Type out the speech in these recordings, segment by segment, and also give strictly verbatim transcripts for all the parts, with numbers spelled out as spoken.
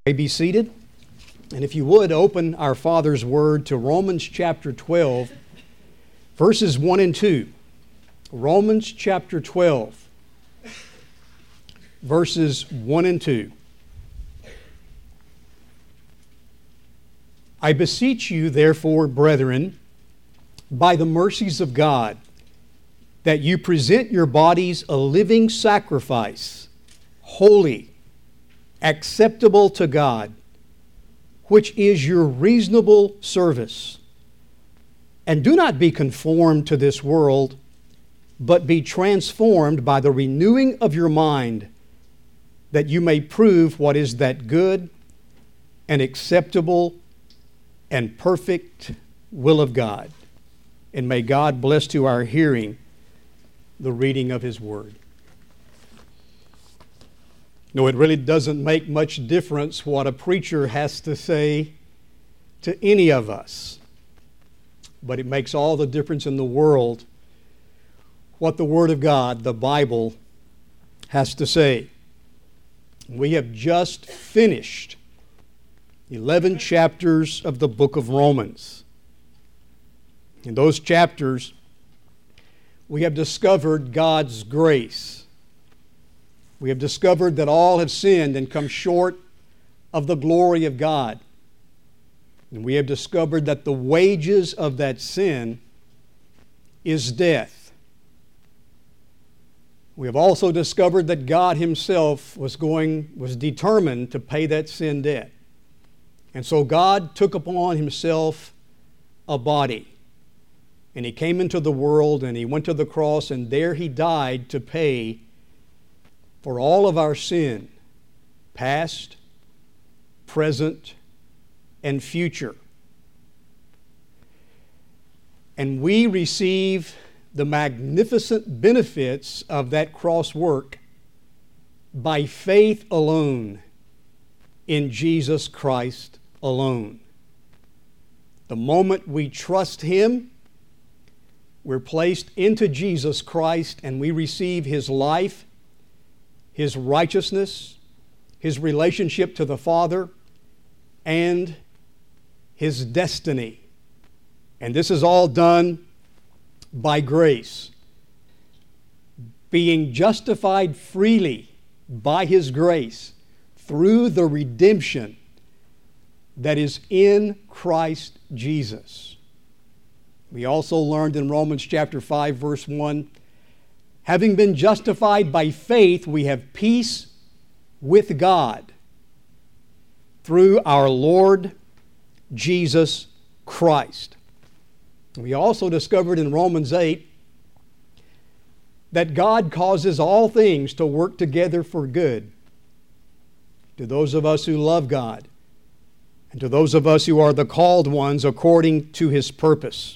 May be seated. And if you would, open our Father's Word to Romans chapter twelve, verses one and two. Romans chapter twelve, verses one and two. I beseech you, therefore, brethren, by the mercies of God, that you present your bodies a living sacrifice, holy, acceptable to God, which is your reasonable service. And do not be conformed to this world, but be transformed by the renewing of your mind, that you may prove what is that good and acceptable and perfect will of God. And may God bless to our hearing the reading of His Word. No, it really doesn't make much difference what a preacher has to say to any of us. But it makes all the difference in the world what the Word of God, the Bible, has to say. We have just finished eleven chapters of the book of Romans. In those chapters, we have discovered God's grace. We have discovered that all have sinned and come short of the glory of God. And we have discovered that the wages of that sin is death. We have also discovered that God Himself was going, was determined to pay that sin debt. And so God took upon Himself a body. And He came into the world and He went to the cross, and there He died to pay for all of our sin, past, present, and future. And we receive the magnificent benefits of that cross work by faith alone in Jesus Christ alone. The moment we trust Him, we're placed into Jesus Christ and we receive His life, His righteousness, His relationship to the Father, and His destiny. And this is all done by grace. Being justified freely by His grace through the redemption that is in Christ Jesus. We also learned in Romans chapter five, verse one, having been justified by faith, we have peace with God through our Lord Jesus Christ. We also discovered in Romans eight that God causes all things to work together for good to those of us who love God and to those of us who are the called ones according to His purpose.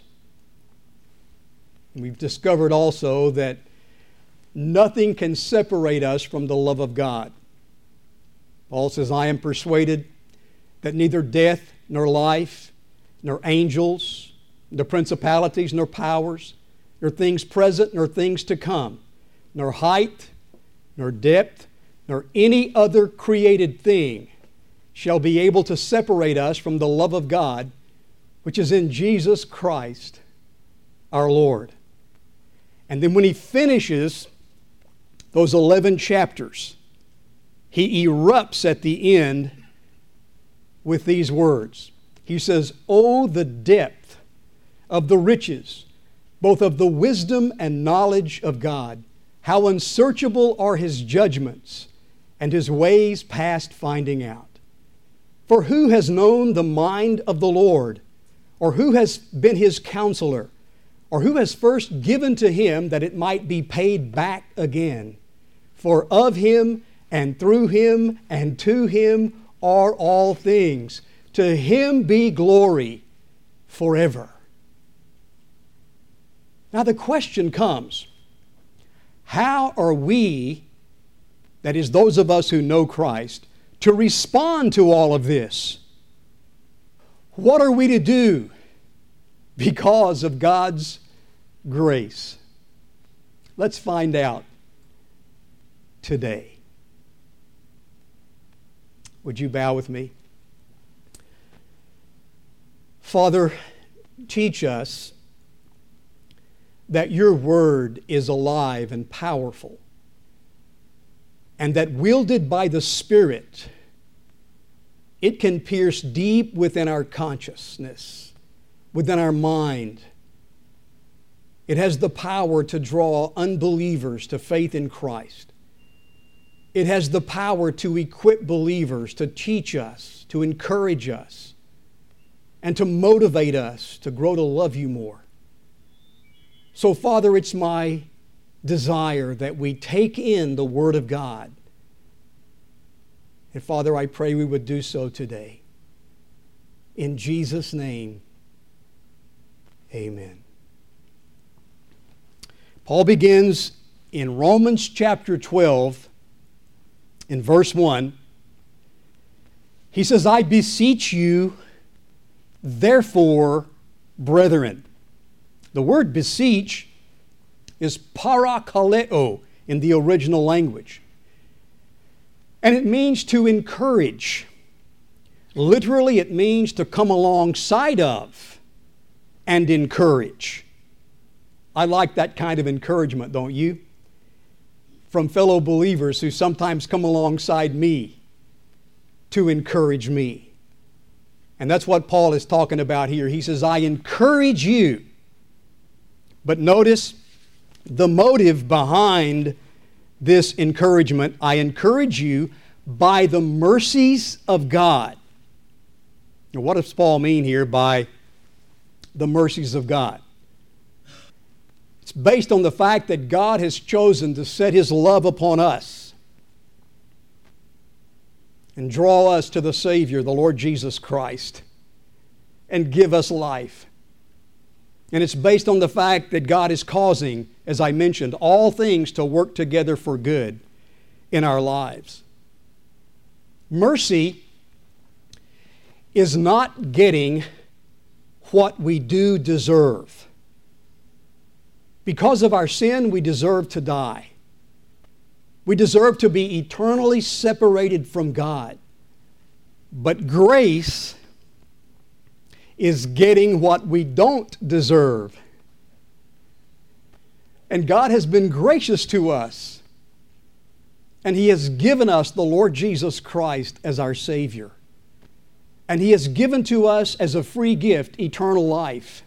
We've discovered also that nothing can separate us from the love of God. Paul says, I am persuaded that neither death nor life, nor angels, nor principalities, nor powers, nor things present, nor things to come, nor height, nor depth, nor any other created thing shall be able to separate us from the love of God, which is in Jesus Christ our Lord. And then when he finishes those eleven chapters, he erupts at the end with these words. He says, "Oh, the depth of the riches, both of the wisdom and knowledge of God. How unsearchable are His judgments, and His ways past finding out. For who has known the mind of the Lord? Or who has been His counselor? Or who has first given to Him that it might be paid back again? For of Him, and through Him, and to Him are all things. To Him be glory forever." Now the question comes, how are we, that is those of us who know Christ, to respond to all of this? What are we to do because of God's grace? Let's find out today. Would you bow with me? Father, teach us that your word is alive and powerful, and that wielded by the Spirit, it can pierce deep within our consciousness, within our mind. It has the power to draw unbelievers to faith in Christ. It has the power to equip believers, to teach us, to encourage us, and to motivate us to grow to love you more. So, Father, it's my desire that we take in the Word of God. And Father, I pray we would do so today. In Jesus' name, amen. Paul begins in Romans chapter twelve, in verse one. He says, I beseech you, therefore, brethren. The word beseech is parakaleo in the original language. And it means to encourage. Literally, it means to come alongside of and encourage. I like that kind of encouragement, don't you? From fellow believers who sometimes come alongside me to encourage me. And that's what Paul is talking about here. He says, I encourage you. But notice the motive behind this encouragement. I encourage you by the mercies of God. Now, what does Paul mean here by the mercies of God? It's based on the fact that God has chosen to set His love upon us and draw us to the Savior, the Lord Jesus Christ, and give us life. And it's based on the fact that God is causing, as I mentioned, all things to work together for good in our lives. Mercy is not getting what we do deserve. Because of our sin, we deserve to die. We deserve to be eternally separated from God. But grace is getting what we don't deserve. And God has been gracious to us. And He has given us the Lord Jesus Christ as our Savior. And He has given to us as a free gift eternal life.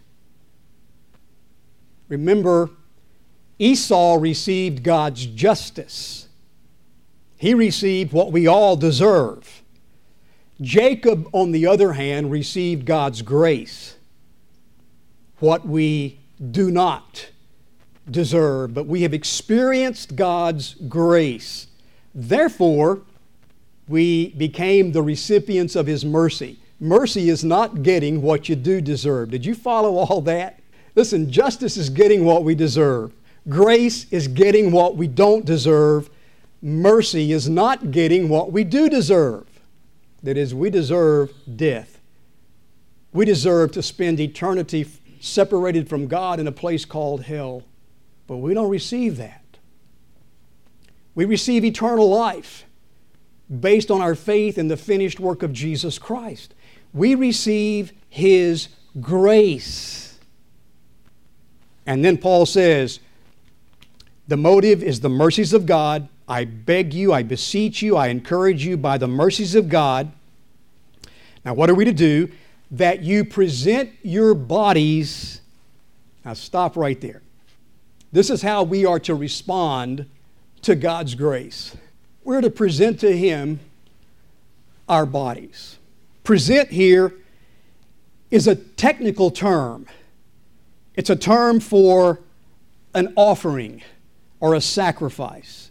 Remember, Esau received God's justice. He received what we all deserve. Jacob, on the other hand, received God's grace, what we do not deserve, but we have experienced God's grace. Therefore, we became the recipients of His mercy. Mercy is not getting what you do deserve. Did you follow all that? Listen, justice is getting what we deserve. Grace is getting what we don't deserve. Mercy is not getting what we do deserve. That is, we deserve death. We deserve to spend eternity separated from God in a place called hell. But we don't receive that. We receive eternal life based on our faith in the finished work of Jesus Christ. We receive His grace. And then Paul says, the motive is the mercies of God. I beg you, I beseech you, I encourage you by the mercies of God. Now, what are we to do? That you present your bodies. Now, stop right there. This is how we are to respond to God's grace. We're to present to Him our bodies. Present here is a technical term. It's a term for an offering or a sacrifice.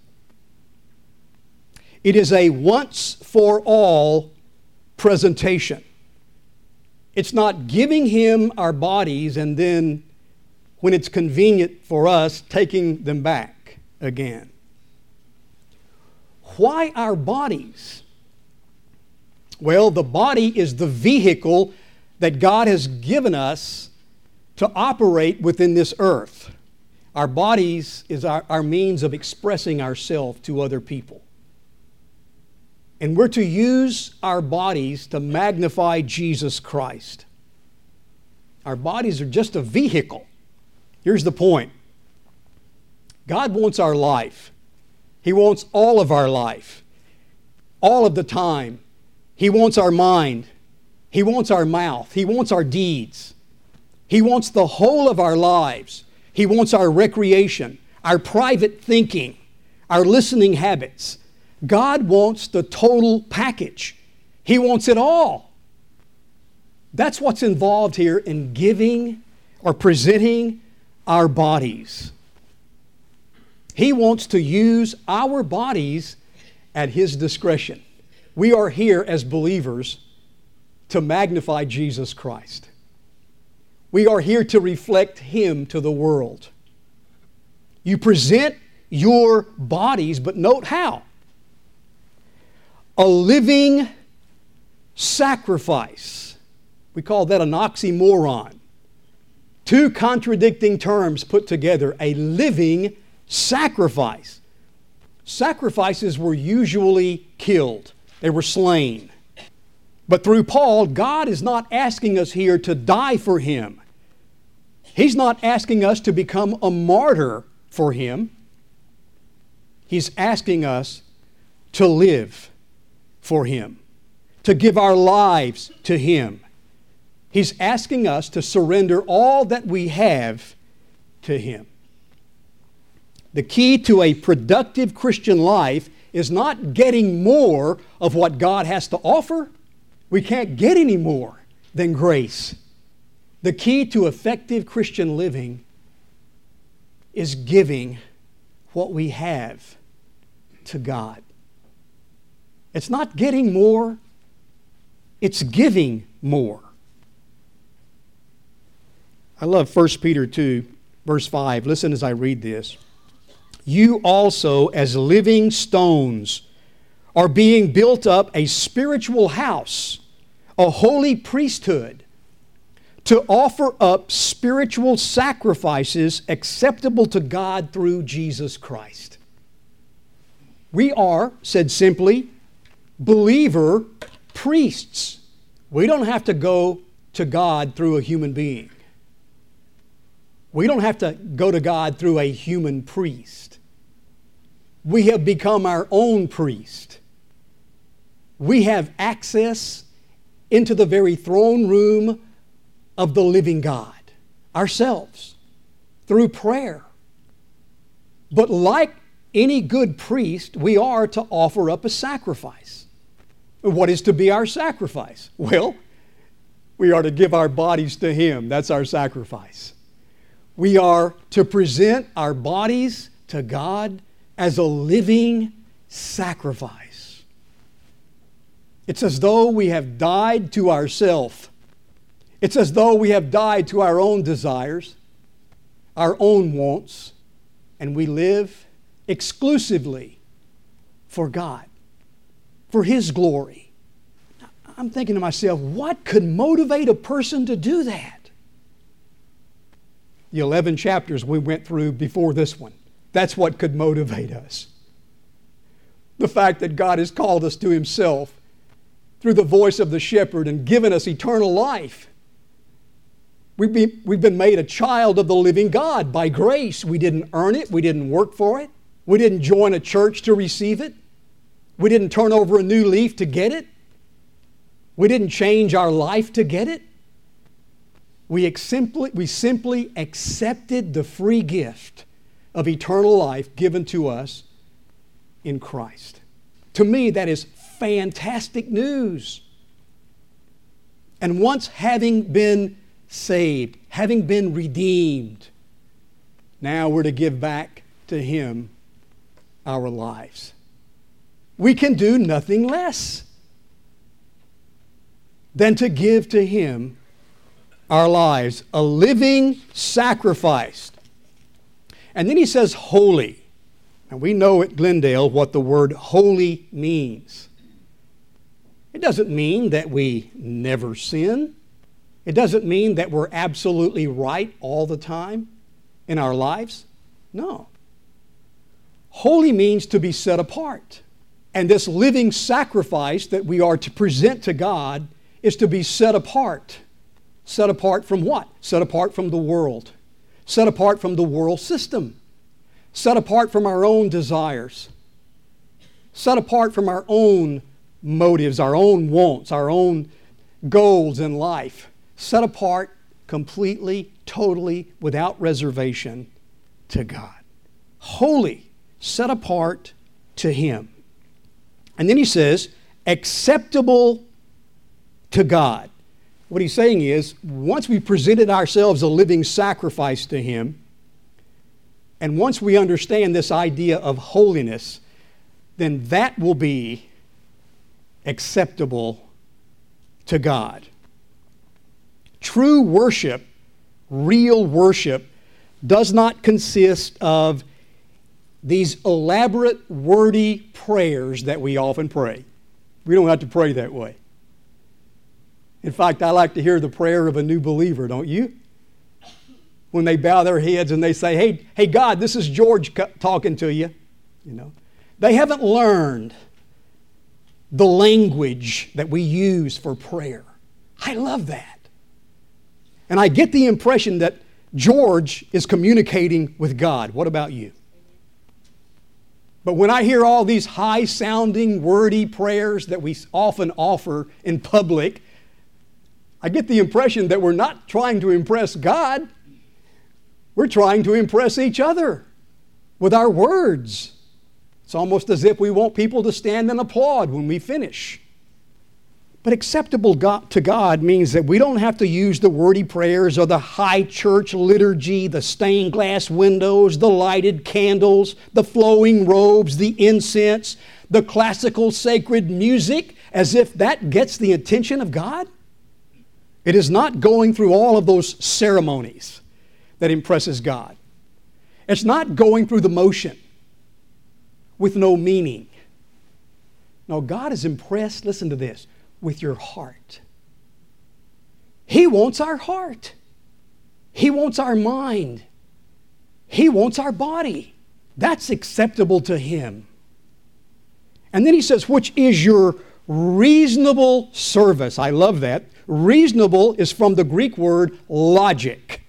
It is a once-for-all presentation. It's not giving Him our bodies and then, when it's convenient for us, taking them back again. Why our bodies? Well, the body is the vehicle that God has given us to operate within this earth. Our bodies is our, our means of expressing ourselves to other people. And we're to use our bodies to magnify Jesus Christ. Our bodies are just a vehicle. Here's the point. God wants our life. He wants all of our life. All of the time. He wants our mind. He wants our mouth. He wants our deeds. He wants the whole of our lives. He wants our recreation, our private thinking, our listening habits. God wants the total package. He wants it all. That's what's involved here in giving or presenting our bodies. He wants to use our bodies at His discretion. We are here as believers to magnify Jesus Christ. We are here to reflect Him to the world. You present your bodies, but note how. A living sacrifice. We call that an oxymoron. Two contradicting terms put together. A living sacrifice. Sacrifices were usually killed. They were slain. But through Paul, God is not asking us here to die for Him. He's not asking us to become a martyr for Him. He's asking us to live for Him, to give our lives to Him. He's asking us to surrender all that we have to Him. The key to a productive Christian life is not getting more of what God has to offer. We can't get any more than grace. The key to effective Christian living is giving what we have to God. It's not getting more, it's giving more. I love First Peter two, verse five. Listen as I read this. You also, as living stones, are being built up a spiritual house, a holy priesthood, to offer up spiritual sacrifices acceptable to God through Jesus Christ. We are, said simply, believer priests. We don't have to go to God through a human being. We don't have to go to God through a human priest. We have become our own priest. We have access into the very throne room of the living God, ourselves, through prayer. But like any good priest, we are to offer up a sacrifice. What is to be our sacrifice? Well, we are to give our bodies to Him. That's our sacrifice. We are to present our bodies to God as a living sacrifice. It's as though we have died to ourselves. It's as though we have died to our own desires, our own wants, and we live exclusively for God, for His glory. I'm thinking to myself, what could motivate a person to do that? The eleven chapters we went through before this one, that's what could motivate us. The fact that God has called us to Himself through the voice of the shepherd and given us eternal life. We've been, we've been made a child of the living God by grace. We didn't earn it. We didn't work for it. We didn't join a church to receive it. We didn't turn over a new leaf to get it. We didn't change our life to get it. We simply, we simply accepted the free gift of eternal life given to us in Christ. To me, that is fantastic news. And once having been saved, having been redeemed, now we're to give back to Him our lives. We can do nothing less than to give to Him our lives, a living sacrifice. And then he says holy. And we know at Glendale what the word holy means. It doesn't mean that we never sin. It doesn't mean that we're absolutely right all the time in our lives. No. Holy means to be set apart. And this living sacrifice that we are to present to God is to be set apart. Set apart from what? Set apart from the world. Set apart from the world system. Set apart from our own desires. Set apart from our own motives, our own wants, our own goals in life. Set apart completely, totally, without reservation to God. Holy, set apart to Him. And then he says, acceptable to God. What he's saying is, once we presented ourselves a living sacrifice to Him, and once we understand this idea of holiness, then that will be acceptable to God. True worship, real worship, does not consist of these elaborate, wordy prayers that we often pray. We don't have to pray that way. In fact, I like to hear the prayer of a new believer, don't you? When they bow their heads and they say, hey, hey God, this is George talking to you. You know, they haven't learned the language that we use for prayer. I love that. And I get the impression that George is communicating with God. What about you? But when I hear all these high-sounding, wordy prayers that we often offer in public, I get the impression that we're not trying to impress God. We're trying to impress each other with our words. It's almost as if we want people to stand and applaud when we finish. But acceptable to God means that we don't have to use the wordy prayers or the high church liturgy, the stained glass windows, the lighted candles, the flowing robes, the incense, the classical sacred music, as if that gets the attention of God. It is not going through all of those ceremonies that impresses God. It's not going through the motion with no meaning. No, God is impressed, listen to this, with your heart. He wants our heart. He wants our mind. He wants our body. That's acceptable to Him. And then he says, which is your reasonable service. I love that. Reasonable is from the Greek word logic.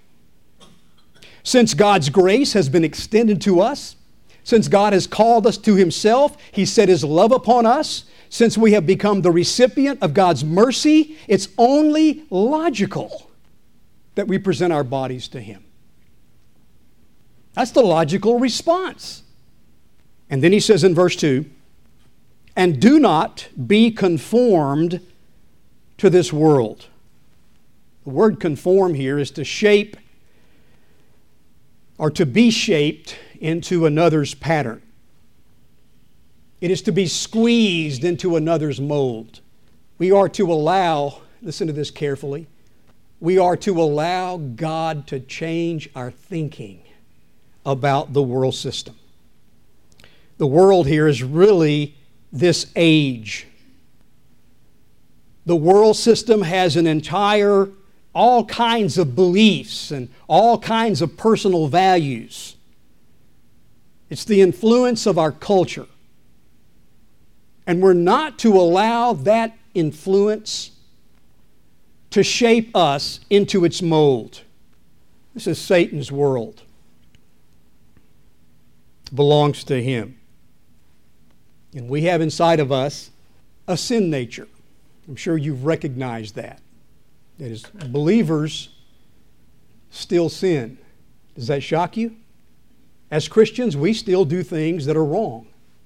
Since God's grace has been extended to us, since God has called us to Himself, He set His love upon us, since we have become the recipient of God's mercy, it's only logical that we present our bodies to Him. That's the logical response. And then he says in verse two, and do not be conformed to this world. The word conform here is to shape or to be shaped into another's pattern. It is to be squeezed into another's mold. We are to allow, listen to this carefully, we are to allow God to change our thinking about the world system. The world here is really this age. The world system has an entire, all kinds of beliefs and all kinds of personal values. It's the influence of our culture. And we're not to allow that influence to shape us into its mold. This is Satan's world. It belongs to him. And we have inside of us a sin nature. I'm sure you've recognized that. That is, believers still sin. Does that shock you? As Christians, we still do things that are wrong.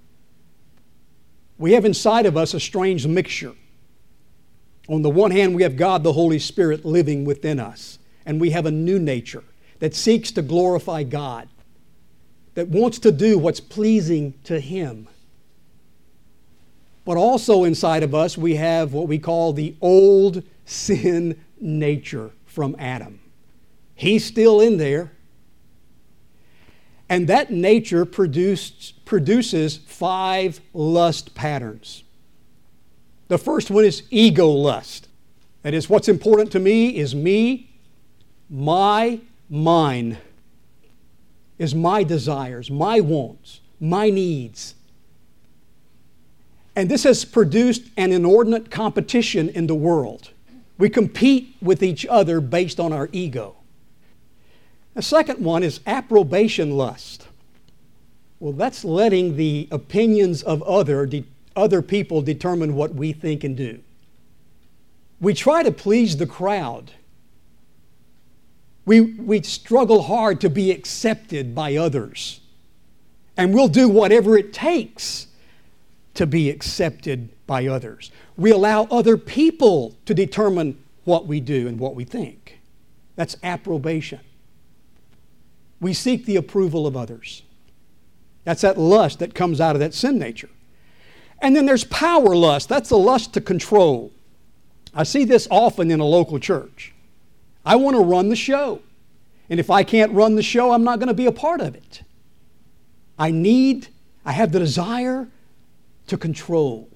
We have inside of us a strange mixture. On the one hand, we have God, the Holy Spirit, living within us. And we have a new nature that seeks to glorify God, that wants to do what's pleasing to Him. But also inside of us, we have what we call the old sin nature from Adam. He's still in there. And that nature produced, produces five lust patterns. The first one is ego lust. That is, what's important to me is me, my, mine. Is my desires, my wants, my needs. And this has produced an inordinate competition in the world. We compete with each other based on our ego. The second one is approbation lust. Well, that's letting the opinions of other, de- other people determine what we think and do. We try to please the crowd. We, we struggle hard to be accepted by others. And we'll do whatever it takes to be accepted by others. We allow other people to determine what we do and what we think. That's approbation. We seek the approval of others. That's that lust that comes out of that sin nature. And then there's power lust. That's the lust to control. I see this often in a local church. I want to run the show. And if I can't run the show, I'm not going to be a part of it. I need, I have the desire to control.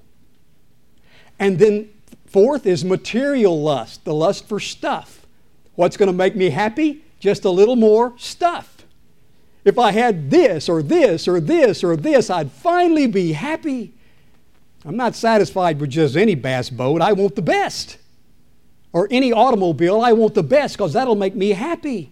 And then fourth is material lust, the lust for stuff. What's going to make me happy? Just a little more stuff. If I had this or this or this or this, I'd finally be happy. I'm not satisfied with just any bass boat. I want the best. Or any automobile, I want the best because that'll make me happy.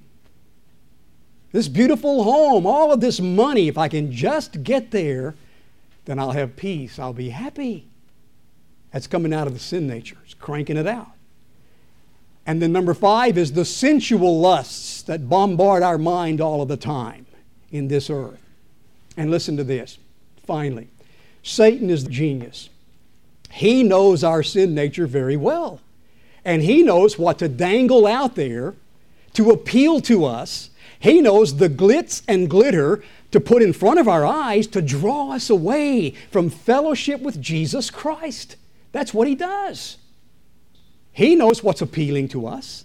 This beautiful home, all of this money, if I can just get there, then I'll have peace. I'll be happy. That's coming out of the sin nature. It's cranking it out. And then number five is the sensual lusts that bombard our mind all of the time in this earth. And listen to this, finally. Satan is the genius. He knows our sin nature very well. And he knows what to dangle out there to appeal to us. He knows the glitz and glitter to put in front of our eyes to draw us away from fellowship with Jesus Christ. That's what he does. He knows what's appealing to us.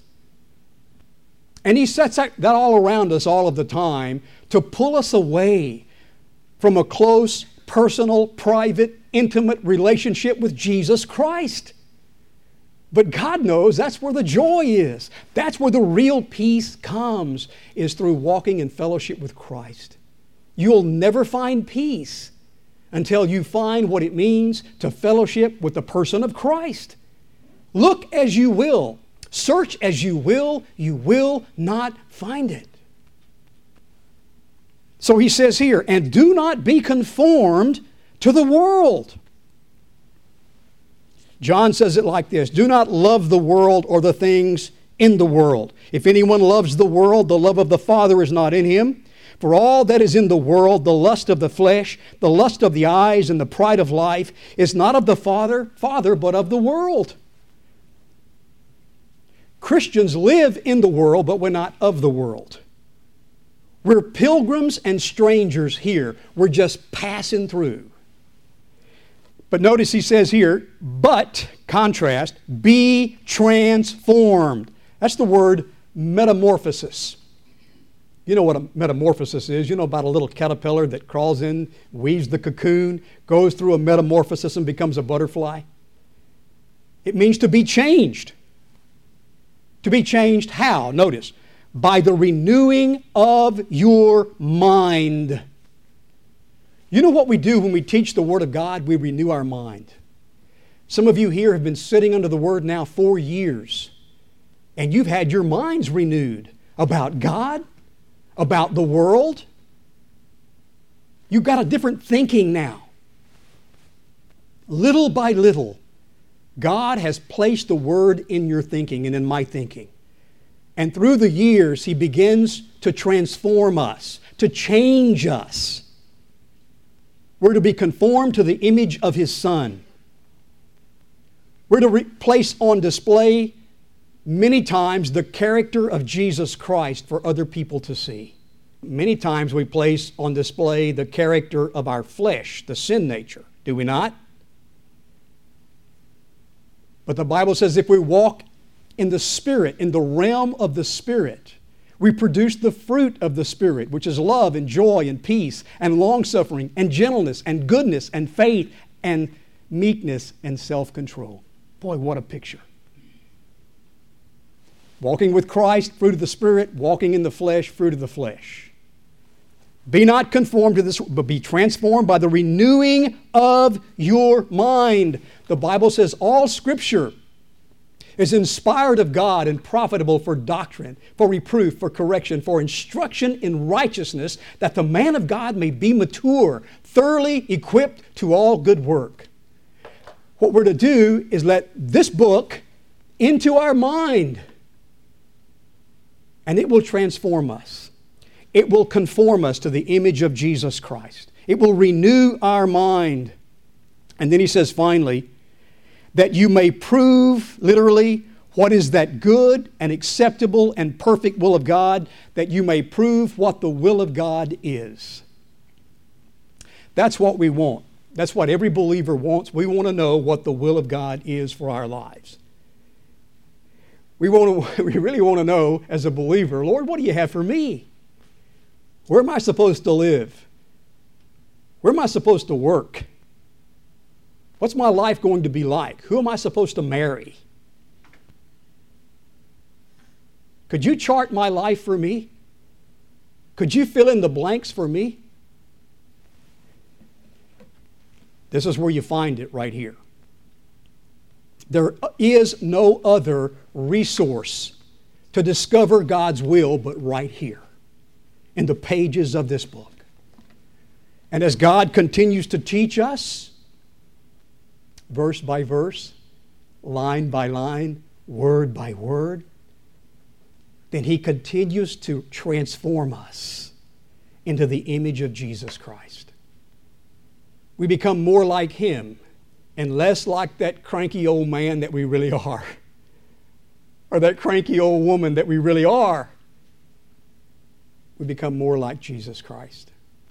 And he sets that all around us all of the time to pull us away from a close, personal, private, intimate relationship with Jesus Christ. But God knows that's where the joy is. That's where the real peace comes, is through walking in fellowship with Christ. You'll never find peace until you find what it means to fellowship with the person of Christ. Look as you will, search as you will, you will not find it. So he says here, and do not be conformed to the world. John says it like this, do not love the world or the things in the world. If anyone loves the world, the love of the Father is not in him. For all that is in the world, the lust of the flesh, the lust of the eyes, and the pride of life, is not of the Father, Father, but of the world. Christians live in the world, but we're not of the world. We're pilgrims and strangers here. We're just passing through. But notice he says here, but, contrast, be transformed. That's the word metamorphosis. You know what a metamorphosis is. You know about a little caterpillar that crawls in, weaves the cocoon, goes through a metamorphosis and becomes a butterfly. It means to be changed. To be changed how? Notice, by the renewing of your mind. You know what we do when we teach the Word of God? We renew our mind. Some of you here have been sitting under the Word now four years, and you've had your minds renewed about God, about the world. You've got a different thinking now. Little by little, God has placed the Word in your thinking and in my thinking. And through the years, He begins to transform us, to change us. We're to be conformed to the image of His Son. We're to re- place on display many times the character of Jesus Christ for other people to see. Many times we place on display the character of our flesh, the sin nature. Do we not? But the Bible says if we walk in the Spirit, in the realm of the Spirit, we produce the fruit of the Spirit, which is love and joy and peace and long-suffering and gentleness and goodness and faith and meekness and self-control. Boy, what a picture. Walking with Christ, fruit of the Spirit. Walking in the flesh, fruit of the flesh. Be not conformed to this, but be transformed by the renewing of your mind. The Bible says all Scripture is inspired of God and profitable for doctrine, for reproof, for correction, for instruction in righteousness, that the man of God may be mature, thoroughly equipped to all good work. What we're to do is let this book into our mind, and it will transform us. It will conform us to the image of Jesus Christ. It will renew our mind. And then he says finally, that you may prove, literally, what is that good and acceptable and perfect will of God, that you may prove what the will of God is. That's what we want. That's what every believer wants. We want to know what the will of God is for our lives. We want to, we really want to know, as a believer, Lord, what do you have for me? Where am I supposed to live? Where am I supposed to work? What's my life going to be like? Who am I supposed to marry? Could you chart my life for me? Could you fill in the blanks for me? This is where you find it right here. There is no other resource to discover God's will but right here in the pages of this book. And as God continues to teach us, verse by verse, line by line, word by word, then He continues to transform us into the image of Jesus Christ. We become more like Him and less like that cranky old man that we really are, or that cranky old woman that we really are. We become more like Jesus Christ.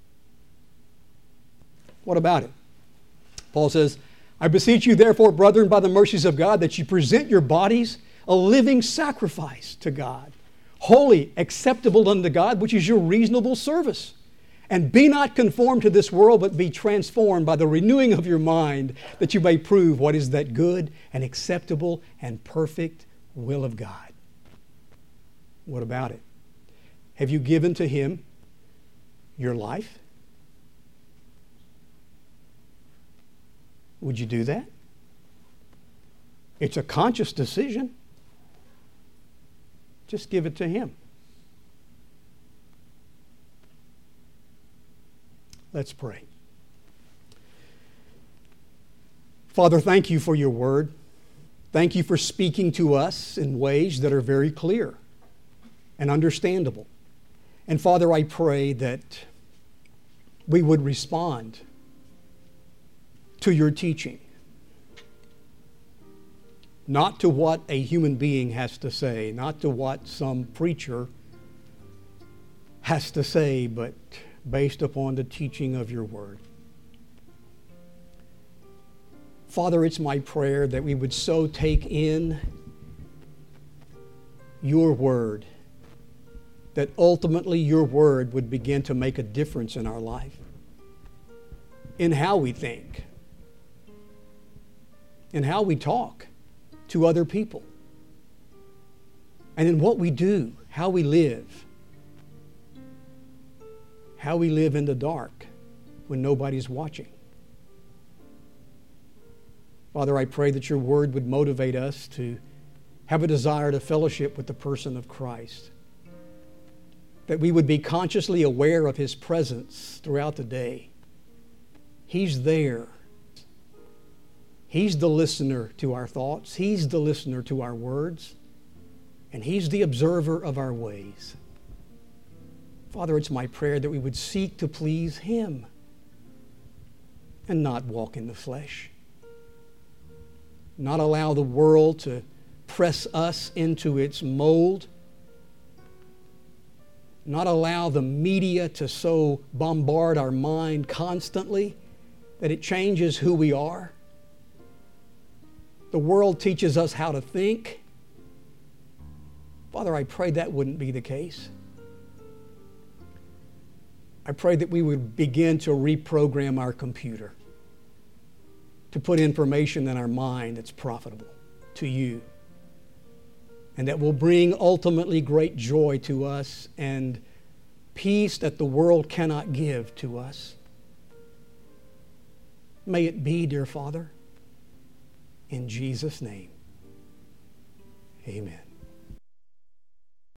What about it? Paul says, I beseech you therefore, brethren, by the mercies of God, that you present your bodies a living sacrifice to God, holy, acceptable unto God, which is your reasonable service. And be not conformed to this world, but be transformed by the renewing of your mind, that you may prove what is that good and acceptable and perfect will of God. What about it? Have you given to Him your life? Would you do that? It's a conscious decision. Just give it to Him. Let's pray. Father, thank you for your word. Thank you for speaking to us in ways that are very clear and understandable. And Father, I pray that we would respond to your teaching, not to what a human being has to say, not to what some preacher has to say, but based upon the teaching of your word. Father, it's my prayer that we would so take in your word that ultimately your word would begin to make a difference in our life, in how we think, in how we talk to other people, and in what we do, how we live, how we live in the dark when nobody's watching. Father, I pray that your word would motivate us to have a desire to fellowship with the person of Christ, that we would be consciously aware of His presence throughout the day. He's there. He's the listener to our thoughts. He's the listener to our words. And He's the observer of our ways. Father, it's my prayer that we would seek to please Him and not walk in the flesh. Not allow the world to press us into its mold. Not allow the media to so bombard our mind constantly that it changes who we are. The world teaches us how to think. Father, I pray that wouldn't be the case. I pray that we would begin to reprogram our computer to put information in our mind that's profitable to you, and that will bring ultimately great joy to us and peace that the world cannot give to us. May it be, dear Father, in Jesus' name. Amen.